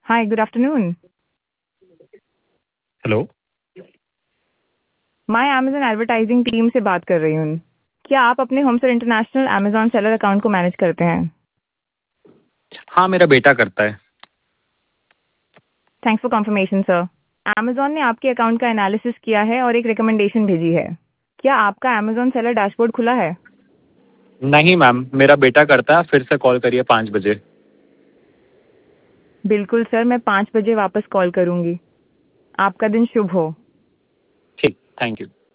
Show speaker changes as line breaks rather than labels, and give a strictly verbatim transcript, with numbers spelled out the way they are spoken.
हाय, good afternoon.
Hello.
मैं Amazon advertising team से बात कर रही हूँ। क्या आप अपने होमसर इंटरनेशनल अमेज़न सेलर अकाउंट को मैनेज करते हैं?
हाँ, मेरा बेटा करता है।
Thanks for confirmation sir. Amazon ने आपके अकाउंट का एनालिसिस किया है और एक रिकमेंडेशन भेजी है। क्या आपका अमेज़न सेलर डैशबोर्ड खुला है?
नहीं मैम, मेरा बेटा करता है। फिर से कॉल करिए पाँच बजे।
बिल्कुल सर, मैं पाँच बजे वापस कॉल करूँगी। आपका दिन शुभ हो।
ठीक, थैंक यू।